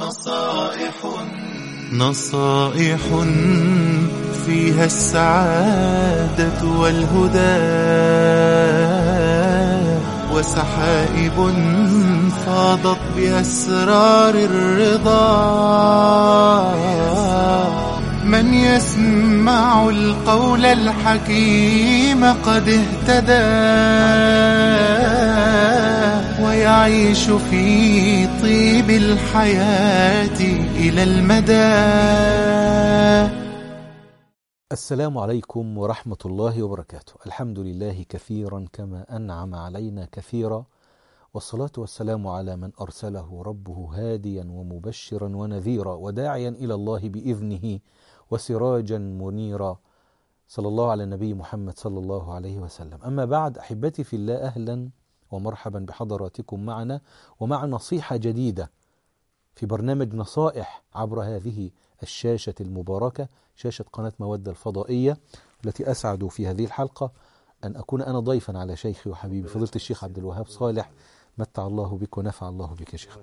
نصائح فيها السعادة والهدى، وسحائب فاضت بأسرار الرضا. من يسمع القول الحكيم قد اهتدى، ويعيش في طيب الحياة إلى المدى. السلام عليكم ورحمة الله وبركاته. الحمد لله كثيرا كما أنعم علينا كثيرا، والصلاة والسلام على من أرسله ربه هاديا ومبشرا ونذيرا وداعيا إلى الله بإذنه وسراجا منيرا، صلى الله على النبي محمد صلى الله عليه وسلم. أما بعد، أحبتي في الله، أهلا ومرحبا بحضراتكم معنا ومع نصيحة جديدة في برنامج نصائح عبر هذه الشاشة المباركة، شاشة قناة مودة الفضائية، التي أسعد في هذه الحلقة أن أكون أنا ضيفا على شيخي وحبيبي فضيلة الشيخ عبد الوهاب صالح. متع الله بك ونفع الله بك يا شيخ.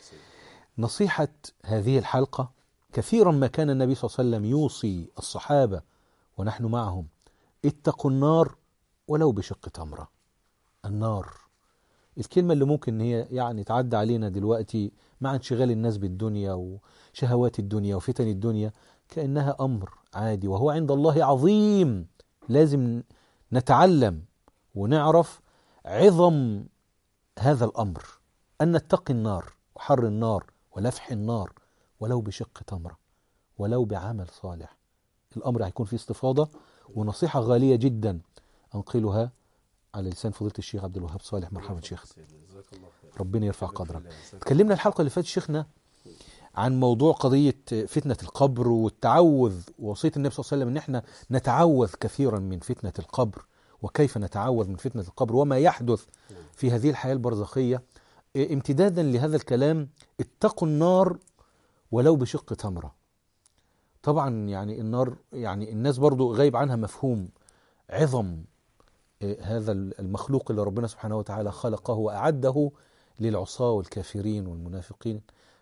نصيحة هذه الحلقة: كثيرا ما كان النبي صلى الله عليه وسلم يوصي الصحابة ونحن معهم: اتقوا النار ولو بشق تمرة. النار، الكلمة اللي ممكن هي يعني تعدى علينا دلوقتي مع انشغال الناس بالدنيا وشهوات الدنيا وفتن الدنيا كأنها أمر عادي، وهو عند الله عظيم. لازم نتعلم ونعرف عظم هذا الأمر، أن نتقي النار وحر النار ولفح النار ولو بشق تمرة، ولو بعمل صالح. الأمر هيكون فيه استفاضة ونصيحة غالية جدا أنقلها على لسان فضيلة الشيخ عبد الوهاب صالح. مرحبا شيخ، ربنا يرفع قدرك. تكلمنا الحلقة اللي فاتت شيخنا عن موضوع قضية فتنة القبر والتعوذ، ووصية النبي صلى الله عليه وسلم ان احنا نتعوذ كثيرا من فتنة القبر، وكيف نتعوذ من فتنة القبر وما يحدث في هذه الحياة البرزخية. امتدادا لهذا الكلام: اتقوا النار ولو بشق تمرة. طبعا يعني النار، يعني الناس برضو غايب عنها مفهوم عظم هذا المخلوق اللي ربنا سبحانه وتعالى خلقه وأعده للعصاة والكافرين والمنافقين.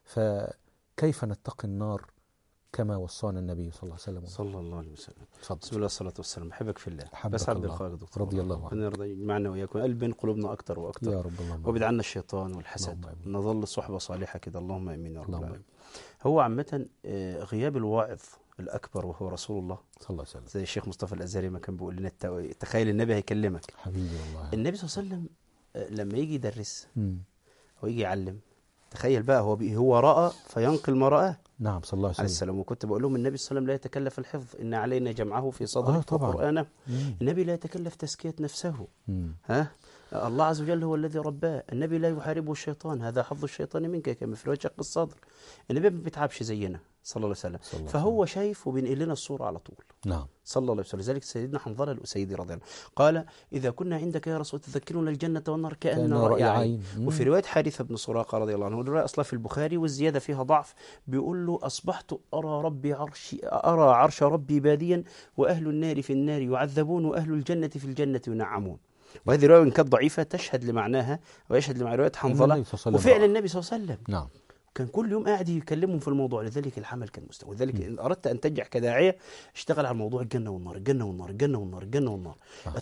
فكيف نتقي النار كما وصانا النبي صلى الله عليه وسلم؟ صلى الله عليه وسلم. تفضل. بسم الله والصلاة والسلام. أحبك في الله. أحبك بس عبد الله. الخالق دكتور رضي الله عنه. ربنا يرضى يجمعنا وإياكم قلب بين قلوبنا أكتر وأكتر يا رب. اللهم وابعد عنا الشيطان والحسد، اللهم آمين. نظل صحبة صالحة كده، اللهم آمين يا رب اللهم العالمين. هو عامة غياب الواعظ الأكبر وهو رسول الله صلى الله عليه وسلم، زي الشيخ مصطفى الأزهري ما كان بيقول لنا تخيل النبي هيكلمك. حبيبي والله. النبي صلى الله عليه وسلم لما يجي يدرس ويجي يعلم، تخيل بقى هو رأى فينقل ما رآه. نعم، صلى الله عليه وسلم. السلام. وكنت بقول لهم النبي صلى الله عليه وسلم لا يتكلف الحفظ، إن علينا جمعه في صدره وقرآنه. النبي لا يتكلف تزكية نفسه. الله عز وجل هو الذي رباه. النبي لا يحاربه الشيطان، هذا حظ الشيطان منك كما في وجهك الصدر. النبي ما بيتعبش زينا صلى الله عليه وسلم، فهو شايف وبينقل لنا الصورة على طول. نعم، صلى الله عليه وسلم. لذلك سيدنا حنظلة الأسيدي رضي الله عنه قال: إذا كنا عندك يا رسول تذكرنا الجنة والنار كأن رأي عين. وفي رواية حارثة بن سراقة رضي الله عنه، الرواية أصلا في البخاري والزيادة فيها ضعف، بيقول له: أصبحت أرى عرش ربي باديا، وأهل النار في النار يعذبون، وأهل الجنة في الجنة ينعمون. وهذه رواية إن كانت ضعيفة تشهد لمعناها ويشهد لمعنى رواية حنظلة وفعل النبي صلى الله عليه وسلم. نعم. كان كل يوم قاعد يكلمهم في الموضوع، لذلك الحمل كان مستوى. لذلك إن أردت أن تنجح كداعية اشتغل على موضوع الجنة والنار، الجنة والنار، الجنة والنار، الجنة والنار.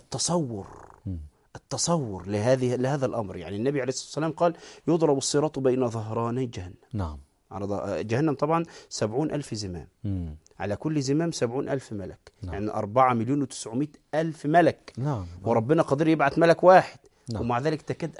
التصور لهذا الأمر. يعني النبي عليه الصلاة والسلام قال: يضرب الصراط بين ظهراني جهنم. نعم. على جهنم طبعا 70,000 زمام، على كل زمام 70,000 ملك. نعم. يعني 4,900,000 ملك. نعم. وربنا قادر يبعث ملك واحد. نعم. ومع ذلك تكاد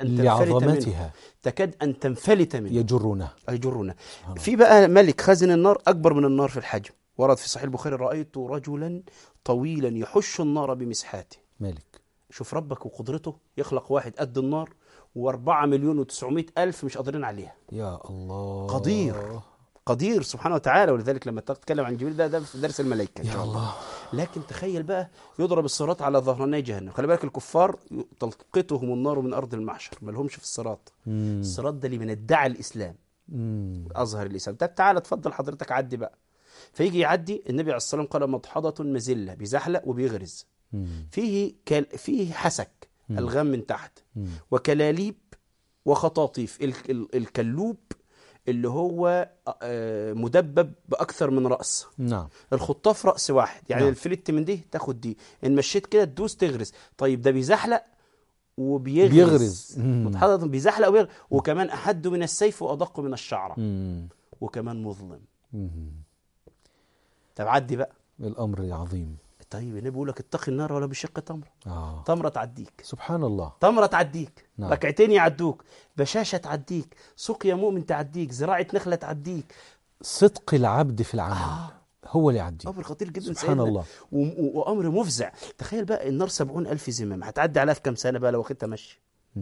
أن تنفلت منه، يجرونه. في بقى ملك خازن النار أكبر من النار في الحجم. ورد في صحيح البخاري: رأيت رجلا طويلا يحش النار بمسحاته. ملك. شوف ربك وقدرته، يخلق واحد قد النار و4,900,000 مش قادرين عليها. يا الله. قدير سبحانه وتعالى. ولذلك لما تتكلم عن جبريل ده في درس الملائكة. يا الله. لكن تخيل بقى يضرب الصراط على ظهراني جهنم. خلي بالك الكفار تلقطهم النار من أرض المحشر، ما لهمش في الصراط. الصراط ده اللي من ادعى الإسلام، أظهر الإسلام. تعالى اتفضل حضرتك عدي بقى. فيجي يعدي النبي عليه الصلاة والسلام قال: مضحضة مزلة، بيزحلق وبيغرز، فيه حسك الغام من تحت، وكلاليب وخطاطيف. الكلوب اللي هو مدبب بأكثر من رأس. نعم. الخطاف رأس واحد، يعني نعم. الفلت من دي تاخد دي، إن مشيت كده تدوس تغرز. طيب ده بيزحلق وبيغرز، متحضر بيزحلق وبيغرز، وكمان أحد من السيف وأدق من الشعرة، وكمان مظلم. طب عدي بقى، الأمر عظيم. طيب النبي بيقول لك اتقي النار ولا بشق تمرة. آه. تمرة تعديك، سبحان الله، تمرة تعديك. نعم. ركعتين يعدوك، بشاشة تعديك، سقيا مؤمن تعديك، زراعة نخلة تعديك. صدق العبد في العمل هو اللي يعدي. أمر خطير جدا سبحان سيدنا. الله. وأمر مفزع. تخيل بقى النار 70,000 زمام، هتعدي عليها في كم سنة بقى لو أخدتها مشي؟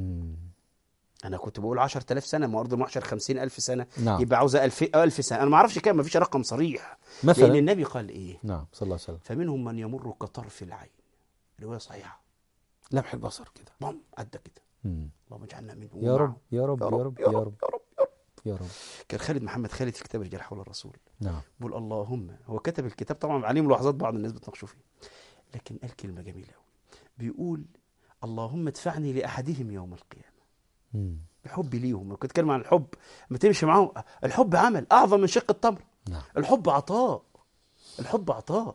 أنا كنت بقول 10,000 سنة، ما أرض المحشر 50,000 سنة. نعم. يبقى عاوزة 1000 سنة. أنا ما أعرفش كام، ما فيش رقم صريح مثلا. لأن النبي قال إيه؟ نعم صلى الله عليه وسلم. فمنهم من يمر كطرف العين، رواية صحيحة، لمح البصر كده، بام عدى كده. اللهم اجعلنا منهم. يا رب يا رب يا رب يا رب يا رب يا رب. كان خالد محمد خالد في كتاب رجال حول الرسول، نعم، بيقول اللهم، هو كتب الكتاب طبعا عليه ملاحظات بعض الناس بتناقشوا فيه، لكن قال كلمة جميلة قوي، بيقول اللهم ادفعني لأحدهم يوم القيامة بحبي ليهم. كنت كلمة عن الحب، ما تمشي معاهم. الحب عمل أعظم من شق التمر. نعم. الحب عطاء، الحب عطاء.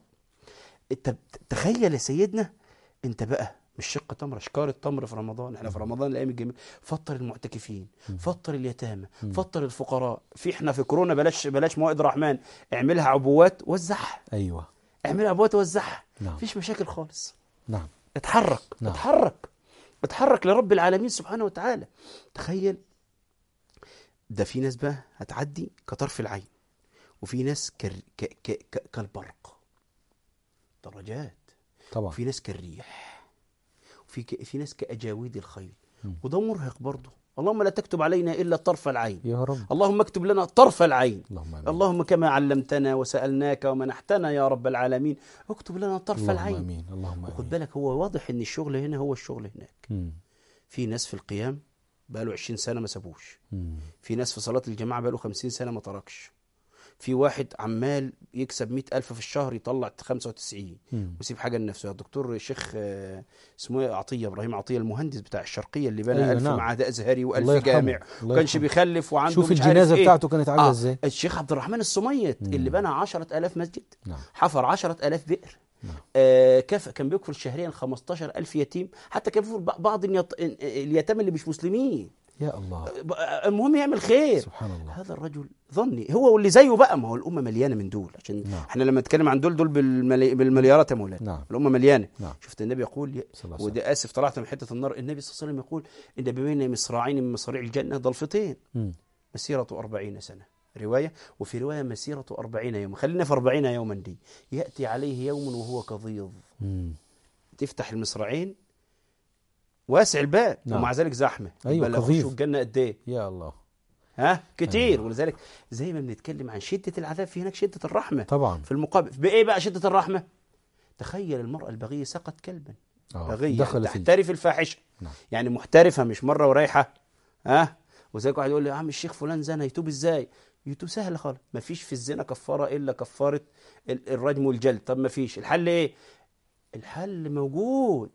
تخيل يا سيدنا انت بقى مش شق تمر، شكار التمر في رمضان. احنا في رمضان الايام الجميله، فطر المعتكفين، فطر اليتامى، فطر الفقراء. احنا في كورونا بلاش موائد الرحمن، اعملها عبوات وزعها. ايوه، اعملها عبوات وزعها. نعم. مفيش مشاكل خالص. نعم. اتحرك. نعم. اتحرك لرب العالمين سبحانه وتعالى. تخيل ده، في ناس بقى هتعدي كطرف العين، وفي ناس كالبرق، درجات طبعا. وفي ناس كالريح، في ناس كأجاويد الخيل. وده مرهق برضه. اللهم لا تكتب علينا إلا طرف العين يا رب. اللهم اكتب لنا طرف العين. اللهم كما علمتنا وسألناك ومنحتنا يا رب العالمين، اكتب لنا طرف العين. آمين. اللهم وخد بالك، هو واضح ان الشغل هنا هو الشغل هناك. في ناس في القيام بقاله 20 سنة ما سابوش. في ناس في صلاة الجماعة بقاله 50 سنة ما تركش. في واحد عمال يكسب 100,000 في الشهر يطلع 95 ويسيب حاجة لنفسه. الدكتور الشيخ اسمه عطية إبراهيم عطية، المهندس بتاع الشرقية اللي بنى 1000 معهد أزهري و1000 جامع، وكانش بيخلف وعنده شوف الجنازة بتاعته كانت عاملة ازاي. الشيخ عبد الرحمن الصميت اللي بنى 10,000 مسجد. نعم. حفر 10,000 بئر. نعم. كان بيكفل شهريا 15,000 يتيم، حتى كان بيكفل بعض اليتامى اللي مش مسلمين. يا الله. المهم يعمل خير. سبحان الله. هذا الرجل ظني هو واللي زيه بقى، ما هو الأمة مليانة من دول، عشان نعم. احنا لما نتكلم عن دول بالمليارات يا مولانا. نعم. الأمة مليانة. نعم. شفت النبي يقول، ودي آسف طلعت من حتة النار، النبي صلى الله عليه وسلم يقول إن بين مصراعين من مصاريع الجنة ضلفتين مسيرة 40 سنة، رواية، وفي رواية مسيرة 40 يوم. خلينا في 40 يوما دي. يأتي عليه يوم وهو كظيظ. تفتح المصراعين واسع الباب. نعم. ومع ذلك زحمه. أيوة، كظيظ. الجنه قد ايه؟ يا الله. كتير. أيوة. ولذلك زي ما بنتكلم عن شده العذاب، في هناك شده الرحمه. طبعا. في المقابل بايه بقى شده الرحمه؟ تخيل المراه البغيه سقط كلبا. بغيه تحترف الفاحشه. نعم. يعني محترفه، مش مره ورايحه. وزيك واحد يقول لي يا عم الشيخ فلان زنا، يتوب ازاي؟ يتوب سهل خالص. ما فيش في الزنا كفاره الا كفاره الرجم والجلد. طب ما فيش، الحل ايه؟ الحل موجود،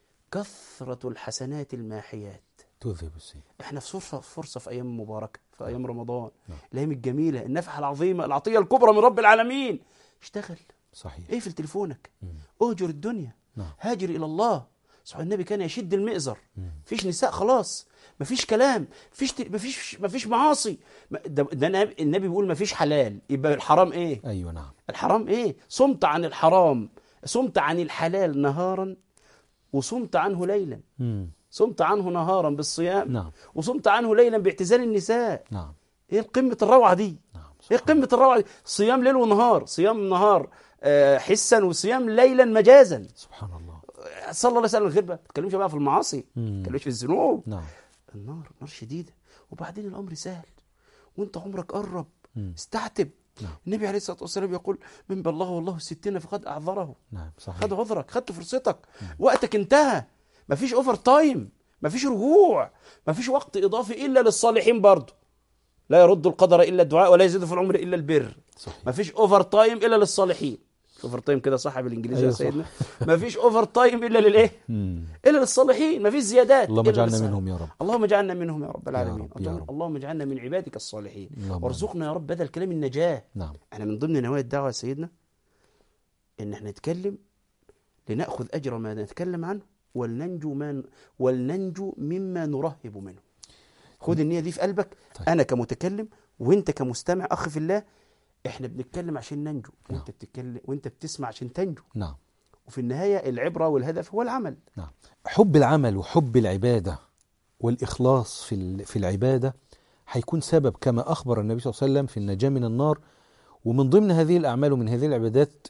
كثرة الحسنات الماحيات تذهب السيئات. احنا في فرصة في أيام مباركة، في أيام رمضان. الأيام الجميلة، النفحة العظيمة، العطية الكبرى من رب العالمين. اشتغل. صحيح. اقفل تليفونك. اهجر الدنيا. هاجر إلى الله. صحيح النبي كان يشد المئزر. مفيش نساء خلاص، مفيش كلام، مفيش معاصي. ده النبي بيقول مفيش حلال، يبقى الحرام ايه؟ ايوه نعم. الحرام ايه؟ صمت عن الحرام، صمت عن الحلال نهارا وصمت عنه ليلا. صمت عنه نهارا بالصيام. نعم. وصمت عنه ليلا باعتزال النساء. نعم. ايه قمة الروعة دي؟ نعم. ايه قمة الروعة دي؟ صيام ليل ونهار، صيام نهار حسا، وصيام ليلا مجازا. سبحان الله. صلى الله عليه وسلم. غير بقى ما تتكلمش بقى في المعاصي، ما تتكلمش في الذنوب. نعم. النار نار شديدة، وبعدين الأمر سهل وانت عمرك قرب. استعتب. نعم. النبي عليه الصلاة والسلام يقول من بلغه والله 60 فقد أعذره. نعم صحيح. خد عذرك، خدت فرصتك. وقتك انتهى، مفيش اوفر تايم، مفيش رجوع، مفيش وقت إضافي إلا للصالحين. برضه لا يرد القدر إلا الدعاء ولا يزيد في العمر إلا البر. صحيح. مفيش اوفر تايم إلا للصالحين. اوفر تايم كده صح بالانجليزي أيوة يا سيدنا. ما فيش اوفر تايم الا للايه؟ الا للصالحين، ما فيش زيادات. اللهم اجعلنا منهم يا رب. اللهم اجعلنا منهم يا رب العالمين. يا رب. اللهم اجعلنا من عبادك الصالحين، اللهم وارزقنا يا رب هذا الكلام النجاة. نعم. احنا من ضمن نوايا الدعوة يا سيدنا ان احنا نتكلم لنأخذ اجر ما نتكلم عنه، ولننجو مما نرهب منه. خد النية دي في قلبك. طيب. انا كمتكلم وانت كمستمع اخ في الله، احنا بنتكلم عشان ننجو، نعم. وانت بتتكلم وانت بتسمع عشان تنجو. نعم. وفي النهاية العبرة والهدف هو العمل. نعم. حب العمل وحب العبادة والإخلاص في العبادة هيكون سبب كما أخبر النبي صلى الله عليه وسلم في النجاة من النار. ومن ضمن هذه الأعمال ومن هذه العبادات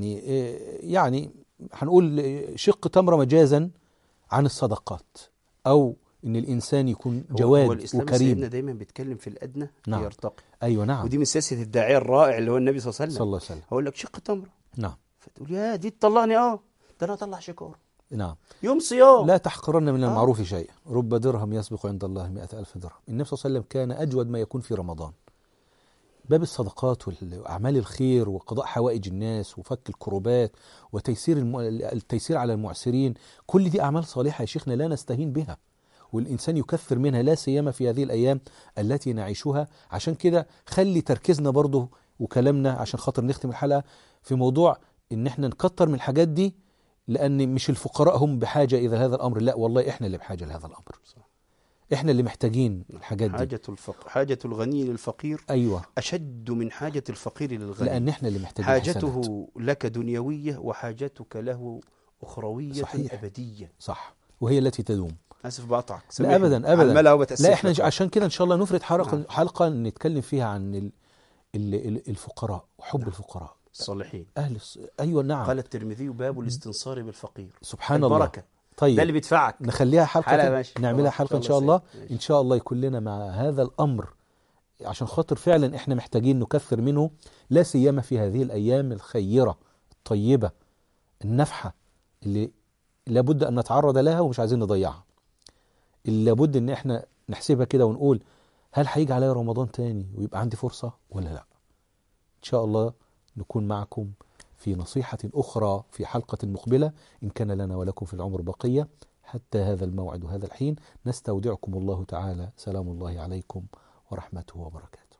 يعني هنقول شق تمرة مجازا عن الصدقات، أو إن الإنسان يكون جواد هو الإسلام وكريم. سيدنا دايما بيتكلم في الأدنى نعم. يرتقي. أيوة نعم. ودي من سياسة الداعية الرائع اللي هو النبي صلى الله عليه وسلم. صلى الله عليه وسلم. هقول لك شق تمرة، نعم. فتقول يا دي تطلعني ده أنا أطلع شكار نعم. يوم صيام. لا تحقرن من المعروف شيئا، رب درهم يسبق عند الله 100,000 درهم. النبي صلى الله عليه وسلم كان أجود ما يكون في رمضان. باب الصدقات وأعمال الخير وقضاء حوائج الناس وفك الكروبات وتيسير التيسير على المعسرين، كل دي أعمال صالحة يا شيخنا لا نستهين بها، والإنسان يكثر منها، لا سيما في هذه الأيام التي نعيشها. عشان كده خلي تركيزنا برضه وكلامنا عشان خاطر نختم الحلقة في موضوع إن احنا نكتر من الحاجات دي، لأن مش الفقراء هم بحاجة إلى هذا الأمر، لا والله إحنا اللي بحاجة لهذا الأمر. إحنا اللي محتاجين الحاجات دي. حاجة الغني للفقير أيوة أشد من حاجة الفقير للغني، لأن إحنا اللي محتاجين حاجته حسنات. لك دنيوية وحاجتك له أخروية صحيح. أبدية. صح، وهي التي تدوم. آسف بقطعك. لا أبدا لا إحنا عشان كده إن شاء الله نفرد حلقة نتكلم فيها عن الفقراء وحب الفقراء الصالحين أيوة نعم. قال الترمذي باب الاستنصار بالفقير. سبحان البركة. الله. طيب ده اللي بيدفعك. نخليها حلقة نعملها حلقة إن شاء الله. إن شاء الله يكون لنا مع هذا الأمر، عشان خاطر فعلا إحنا محتاجين نكثر منه، لا سيما في هذه الأيام الخيرة الطيبة النفحة اللي لابد أن نتعرض لها ومش عايزين نضيعها. اللي لابد أن إحنا نحسبها كده ونقول هل هيجي عليا رمضان تاني ويبقى عندي فرصة ولا لا. إن شاء الله نكون معكم في نصيحة أخرى في حلقة مقبلة إن كان لنا ولكم في العمر بقية. حتى هذا الموعد وهذا الحين نستودعكم الله تعالى. سلام الله عليكم ورحمته وبركاته.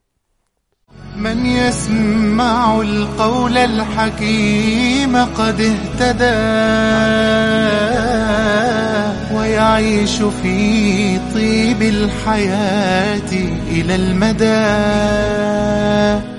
من يسمع القول الحكيم قد اهتدى ويعيش في طيب الحياة إلى المدى.